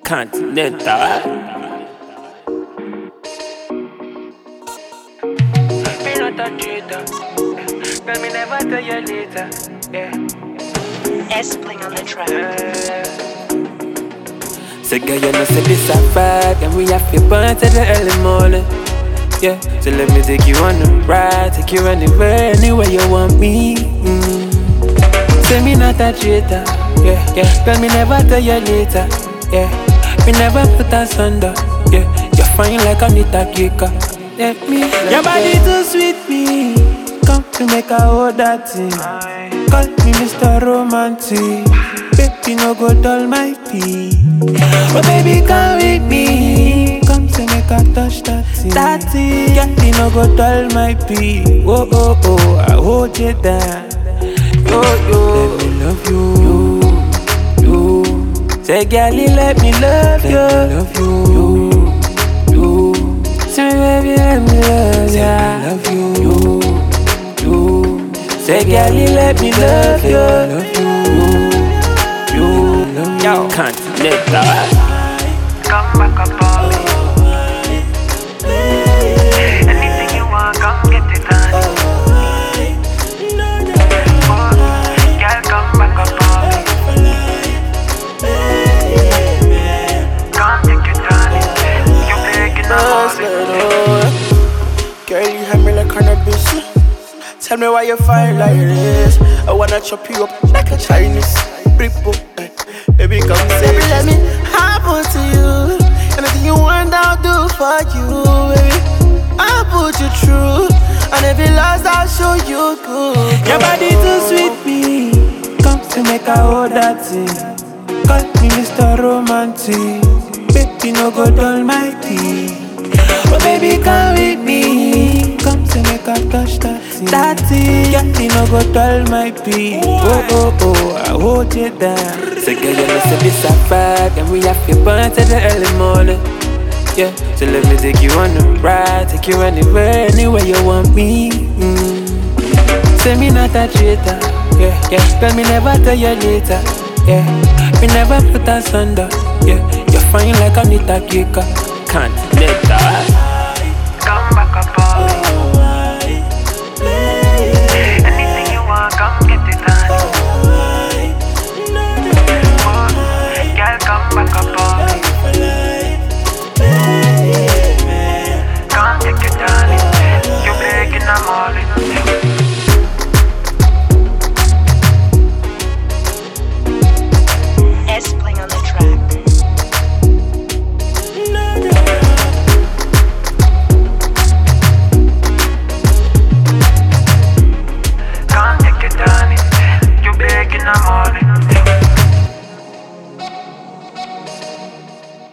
Continental. Me not a cheater. Girl, me never tell you later. Yeah. S-Bling on the track. So girl, you know say this a fact, and we have to burn to the early morning. Yeah, so let me take you on the ride, take you anywhere you want me. Say me not a traitor. Yeah. Girl, me never tell you later. Yeah, me never put us under. Yeah, you're fine like Anita Kika. Let me. Your body too sweet me. Come to make a hold that thing. Call me Mr. Romantic. Baby, no go dull my pee. Oh baby, come with me. Come to make a touch that thing. That thing. Baby, no go dull my pee. Oh, oh, oh, I hold you down. Yo, let me love you. Say, girlie, let me love you. Let me love you. Say, baby, let me love you. Say, I love you. Say, girlie, let me love you. Yo, Continental. Come back up on me. Anything you want, come get it on. Girl, come back up on me. Come take it on. You breaking up Girl, you have me like cannabis. Tell me why you fire like this. I wanna chop you up like a Chinese. Ripple, baby, come say baby, let me happen to you. Anything you want, I'll do for you, baby. I'll put you through, and if you lost, I'll show you good. Your body too sweet me. Come to make a hold that thing. Call me Mr. Romantic. Baby, no go dull my pee. Oh baby, come with me. Come to make a touch that thing. That thing. Baby, no go dull my pee. Oh, oh, oh, I hold you down. So girl, you know say this a fact, and we have to burn to the early morning. Yeah, so let me take you on the ride, take you anywhere you want me. Say me not a traitor. Yeah. Girl, me never tell you later. Yeah, me never put us under. Yeah, you're fine like Anita Kika. Continental.